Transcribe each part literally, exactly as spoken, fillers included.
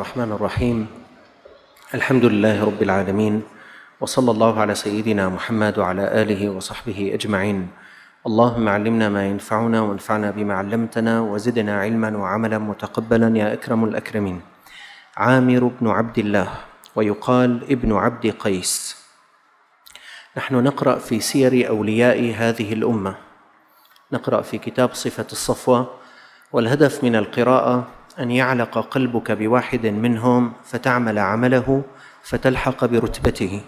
الرحمن الرحيم. الحمد لله رب العالمين، وصلى الله على سيدنا محمد وعلى آله وصحبه أجمعين. اللهم علمنا ما ينفعنا وانفعنا بما علمتنا وزدنا علما وعملا متقبلا يا أكرم الأكرمين. عامر بن عبد الله ويقال ابن عبد قيس. نحن نقرأ في سير أولياء هذه الأمة، نقرأ في كتاب صفة الصفوة، والهدف من القراءة أن يعلق قلبك بواحد منهم فتعمل عمله فتلحق برتبته.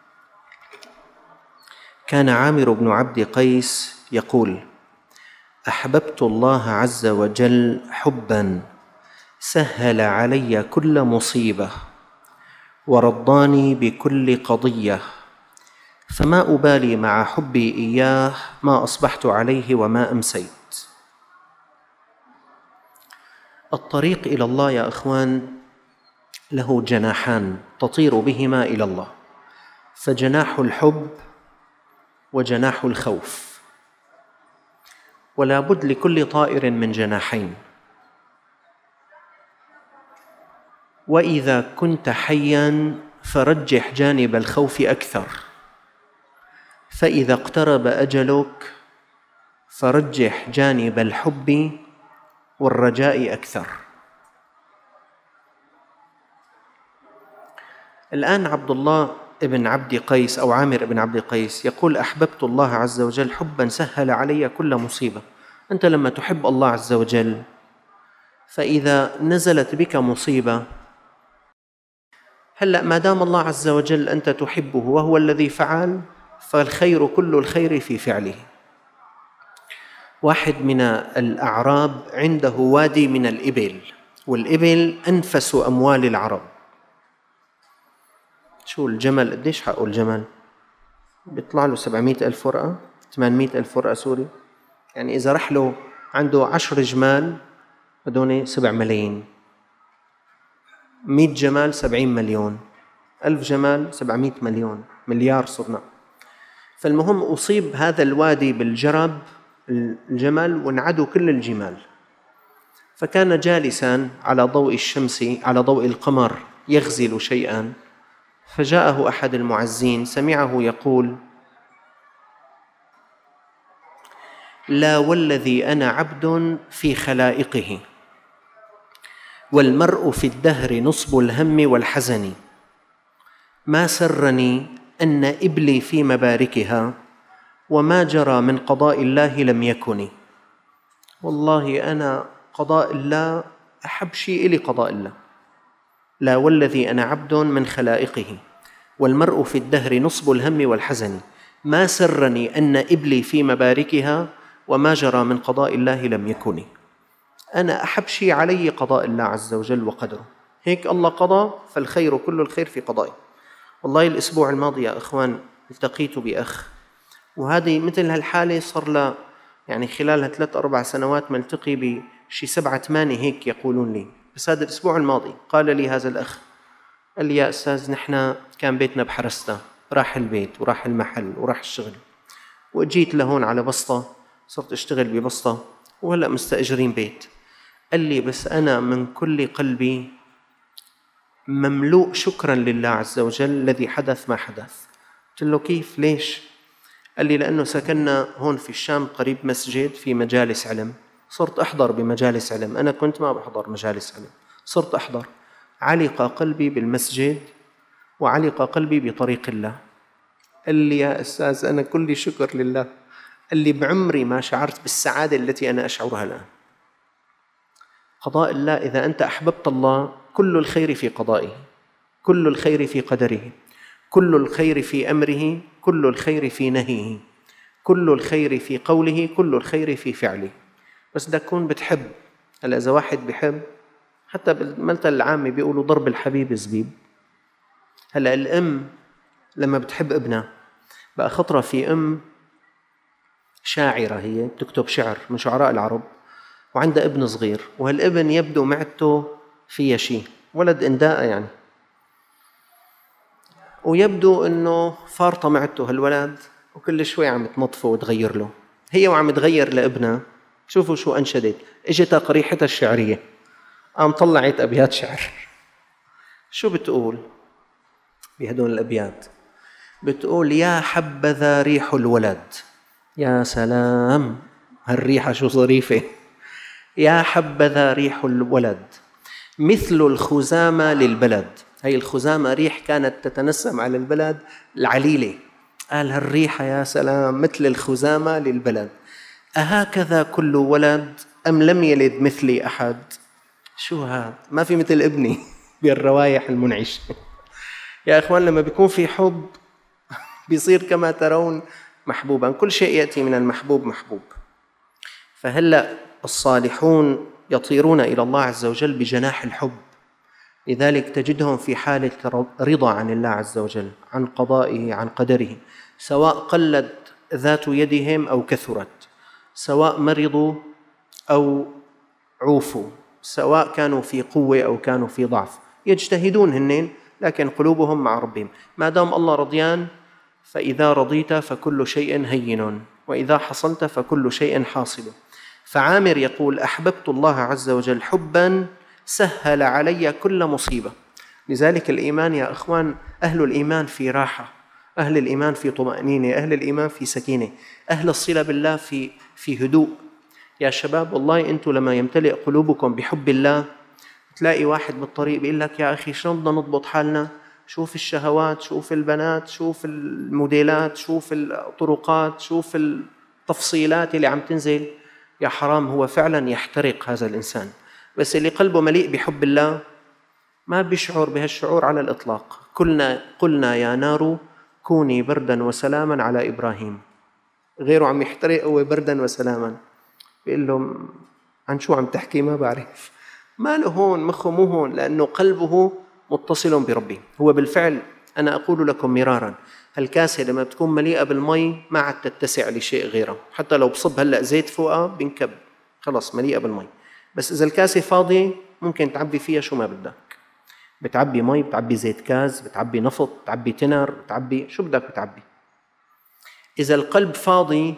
كان عامر بن عبد قيس يقول: أحببت الله عز وجل حبا سهل علي كل مصيبة ورضاني بكل قضية، فما أبالي مع حبي إياه ما أصبحت عليه وما أمسيت. الطريق إلى الله يا أخوان له جناحان تطير بهما إلى الله، فجناح الحب وجناح الخوف، ولا بد لكل طائر من جناحين. وإذا كنت حياً فرجح جانب الخوف أكثر، فإذا اقترب أجلك فرجح جانب الحب والرجاء أكثر. الآن عبد الله ابن عبد قيس أو عامر ابن عبد قيس يقول: أحببت الله عز وجل حبا سهل علي كل مصيبة. أنت لما تحب الله عز وجل، فإذا نزلت بك مصيبة، هلأ ما دام الله عز وجل أنت تحبه وهو الذي فعل، فالخير كل الخير في فعله. واحد من الأعراب عنده وادي من الإبل، والإبل أنفس أموال العرب. شو الجمل؟ قديش حقه الجمل؟ بيطلع له سبعمائة ألف ورقة، ثمانمائة ألف ورقة سوري. يعني إذا رح له عنده عشر جمال هدول سبع ملايين، مئة جمال سبعين مليون، ألف جمال سبعمائة مليون، مليار صرنا. فالمهم أصيب هذا الوادي بالجرب الجمل وانعدوا كل الجمال، فكان جالسا على ضوء الشمس على ضوء القمر يغزل شيئا، فجاءه أحد المعزين سمعه يقول: لا والذي أنا عبد في خلائقه، والمرء في الدهر نصب الهم والحزن، ما سرني أن إبلي في مباركها، وما جرى من قضاء الله لم يكن. والله أنا قضاء الله أحب شيء إلي قضاء الله. لا والذي أنا عبد من خلائقه، والمرء في الدهر نصب الهم والحزن، ما سرني أن إبلي في مباركها، وما جرى من قضاء الله لم يكن. أنا أحب شيء علي قضاء الله عز وجل وقدره، هيك الله قضى، فالخير كل الخير في قضائه. والله الأسبوع الماضي يا إخوان التقيت بأخ، وهذه مثل هالحالة صار لها يعني خلالها ثلاث أربع سنوات ملتقي بشي سبعة ثمانية هيك يقولون لي. بس هذا الأسبوع الماضي قال لي هذا الأخ، قال لي: يا أستاذ نحن كان بيتنا بحرستا، راح البيت وراح المحل وراح الشغل، وجيت لهون على بسطة، صرت أشتغل ببسطة، وهلأ مستأجرين بيت. قال لي: بس أنا من كل قلبي مملوء شكرا لله عز وجل الذي حدث ما حدث. قلت له: كيف؟ ليش؟ قال لي: لأنه سكننا هون في الشام قريب مسجد في مجالس علم، صرت أحضر بمجالس علم. أنا كنت ما بحضر مجالس علم، صرت أحضر. علق قلبي بالمسجد وعلق قلبي بطريق الله. قال لي: يا أستاذ أنا كل شكر لله. قال لي: بعمري ما شعرت بالسعادة التي أنا أشعرها الآن. قضاء الله، إذا أنت أحببت الله كل الخير في قضائه، كل الخير في قدره، كل الخير في أمره، كل الخير في نهيه، كل الخير في قوله، كل الخير في فعله. بس بدك تكون بتحب. هلا إذا واحد بحب، حتى بالمثل العامي بيقولوا ضرب الحبيب زبيب. هلا الأم لما بتحب ابنها، بقى خطرة في أم شاعرة، هي بتكتب شعر من شعراء العرب، وعندها ابن صغير، وهالابن يبدو معدته فيها شيء، ولد إنداء يعني، ويبدو أنه فارطة معدته هالولد، وكل شوي عم تنظفه وتغير له. هي وعم تغير لابنها، شوفوا شو أنشدت، اجتها قريحتها الشعرية، قام طلعت أبيات شعر. شو بتقول بهدول الأبيات؟ بتقول: يا حبذا ريح الولد. يا سلام، هالريحة شو ظريفة! يا حبذا ريح الولد مثل الخزامة للبلد. هي الخزامة ريح كانت تتنسم على البلد العليلة، قال هالريحة يا سلام مثل الخزامة للبلد. أهكذا كل ولد أم لم يلد مثلي أحد؟ شو هذا؟ ما في مثل ابني بالروايح المنعشة. يا إخوان، لما بيكون في حب بيصير كما ترون محبوبا، كل شيء يأتي من المحبوب محبوب. فهلأ الصالحون يطيرون إلى الله عز وجل بجناح الحب، لذلك تجدهم في حالة رضا عن الله عز وجل، عن قضائه، عن قدره، سواء قلت ذات يدهم أو كثرت، سواء مرضوا أو عوفوا، سواء كانوا في قوة أو كانوا في ضعف، يجتهدون هنين لكن قلوبهم مع ربهم. ما دام الله رضيان، فإذا رضيت فكل شيء هين، وإذا حصلت فكل شيء حاصل. فعامر يقول: أحببت الله عز وجل حبا سهل علي كل مصيبة. لذلك الإيمان يا أخوان، أهل الإيمان في راحة، أهل الإيمان في طمأنينة، أهل الإيمان في سكينة، أهل الصلة بالله في في هدوء. يا شباب، والله أنتم لما يمتلئ قلوبكم بحب الله، تلاقي واحد بالطريق بيقول لك: يا أخي شلون بدنا نضبط حالنا؟ شوف الشهوات، شوف البنات، شوف الموديلات، شوف الطرقات، شوف التفصيلات اللي عم تنزل. يا حرام، هو فعلا يحترق هذا الإنسان. بس اللي قلبه مليء بحب الله ما بيشعر بهالشعور على الإطلاق. قلنا قلنا يا نار كوني بردا وسلاما على إبراهيم. غيره عم يحترق هو بردا وسلاما، بيقول لهم عن شو عم تحكي؟ ما بعرف. ما له هون، مخه مو هون، لأنه قلبه متصل بربه. هو بالفعل أنا أقول لكم مرارا، هالكاسة لما بتكون مليئة بالمي ما عاد تتسع لشيء غيره، حتى لو بصب هلأ زيت فوقها بنكب، خلص مليئة بالمي. بس إذا الكاسة فاضية ممكن تعبي فيها شو ما بدك، بتعبي مي، بتعبي زيت كاز، بتعبي نفط، بتعبي تنر، بتعبي شو بدك بتعبي. إذا القلب فاضي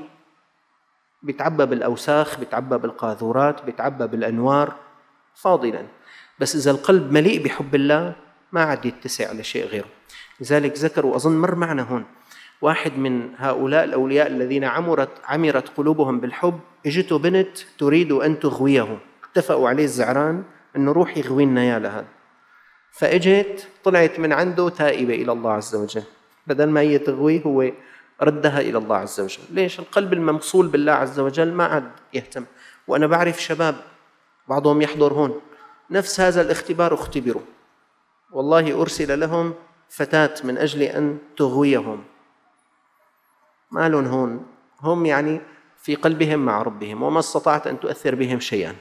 بتعبى بالأوساخ، بتعبى بالقاذورات، بتعبى بالأنوار، فاضلا. بس إذا القلب مليء بحب الله ما عاد يتسع لشيء غيره. لذلك ذكروا، أظن مر معنا هون، واحد من هؤلاء الأولياء الذين عمرت عمرت قلوبهم بالحب، اجته بنت تريد أن تغويه، اتفقوا عليه الزعران أنه روح يغوينا يا لهذا. فاجت طلعت من عنده تائبة إلى الله عز وجل، بدل ما هي تغويه هو ردها إلى الله عز وجل. ليش؟ القلب الممصول بالله عز وجل ما عاد يهتم. وأنا بعرف شباب بعضهم يحضر هون نفس هذا الاختبار، اختبروا والله، أرسل لهم فتاة من أجل أن تغويهم، ما لهم هون، هم يعني في قلبهم مع ربهم، وما استطعت أن تؤثر بهم شيئا.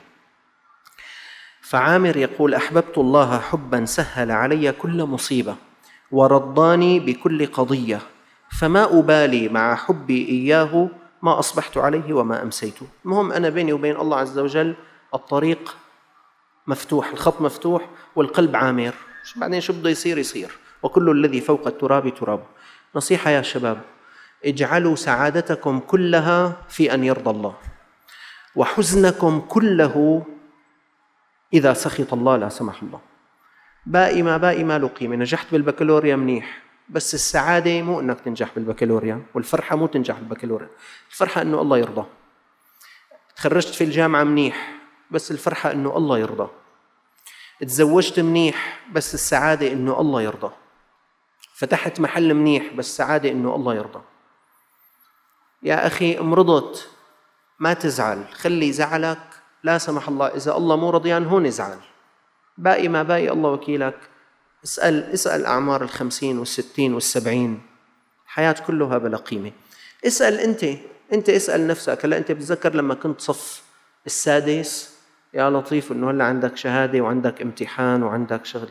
فعامر يقول: أحببت الله حبا سهل علي كل مصيبة ورضاني بكل قضية، فما أبالي مع حبي إياه ما أصبحت عليه وما أمسيت. المهم أنا بيني وبين الله عز وجل الطريق مفتوح، الخط مفتوح، والقلب عامر، بعدين شو بده يصير يصير، وكل الذي فوق التراب تراب. نصيحة يا شباب: اجعلوا سعادتكم كلها في أن يرضى الله، وحزنكم كله إذا سخط الله لا سمح الله. باقي ما باقي ما له قيمة. نجحت بالبكالوريا منيح، بس السعادة مو أنك تنجح بالبكالوريا، والفرحة مو تنجح بالبكالوريا، الفرحة أنه الله يرضى. تخرجت في الجامعة منيح، بس الفرحة أنه الله يرضى. تزوجت منيح، بس السعادة أنه الله يرضى. فتحت محل منيح، بس السعادة أنه الله يرضى. يا أخي امرضت ما تزعل، خلي زعلك لا سمح الله إذا الله مو رضيان هون ازعل. باقي ما باقي الله وكيلك. اسأل اسأل أعمار الخمسين والستين والسبعين، الحياة كلها بلا قيمة. اسأل أنت أنت اسأل نفسك. هلا أنت بتذكر لما كنت صف السادس، يا لطيف إنه هلا عندك شهادة وعندك امتحان وعندك شغلة.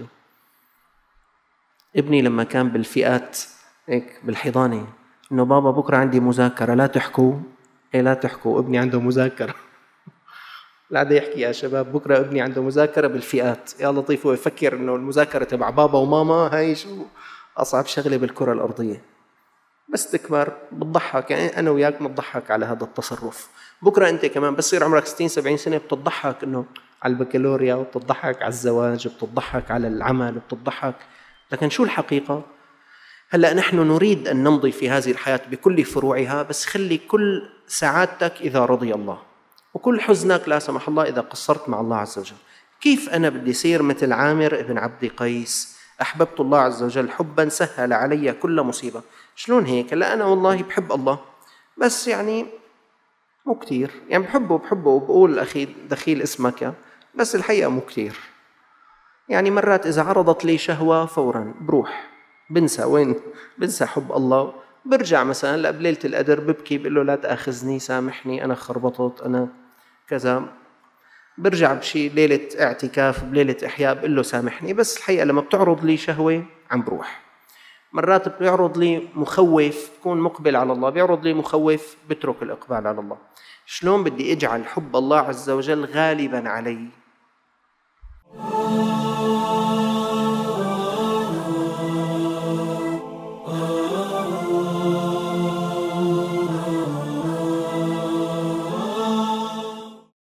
ابني لما كان بالفئات هيك بالحضانة، إنه بابا بكرة عندي مذاكرة، لا تحكوا. إيه لا تحكوا، ابني عنده مذاكرة. لا عاد يحكي يا شباب بكرة ابني عنده مذاكرة بالفئات. يا لطيف، هو يفكر إنه المذاكرة تبع بابا وماما هاي شو أصعب شغلة بالكرة الأرضية. بس تكبر بتضحك، يعني أنا وياك بنضحك على هذا التصرف. بكرة أنت كمان بس يصير عمرك ستين سبعين سنة بتضحك إنه على البكالوريا، وبتضحك على الزواج، وبتضحك على العمل، وبتضحك. لكن شو الحقيقة؟ هلأ نحن نريد أن نمضي في هذه الحياة بكل فروعها، بس خلي كل سعادتك إذا رضي الله، وكل حزنك لا سمح الله إذا قصرت مع الله عز وجل. كيف أنا بدي صير مثل عامر ابن عبد قيس؟ أحببت الله عز وجل حبا سهل علي كل مصيبة. شلون هيك؟ لا أنا والله بحب الله، بس يعني مو كتير، يعني بحبه بحبه وبقول أخي دخيل اسمك، بس الحقيقة مو كتير. يعني مرات إذا عرضت لي شهوة فوراً بروح بنسى وين، بنسى حب الله. برجع مثلاً لقبليلة القدر ببكي بقول له لا تأخذني، سامحني، أنا خربطت، أنا كذا. برجع بشي ليلة اعتكاف، بليلة إحياء، بقول له سامحني. بس الحقيقة لما بتعرض لي شهوة عم بروح. مرات بيعرض لي مخوف بكون مقبل على الله، بيعرض لي مخوف بترك الإقبال على الله. شلون بدي أجعل حب الله عز وجل غالباً علي؟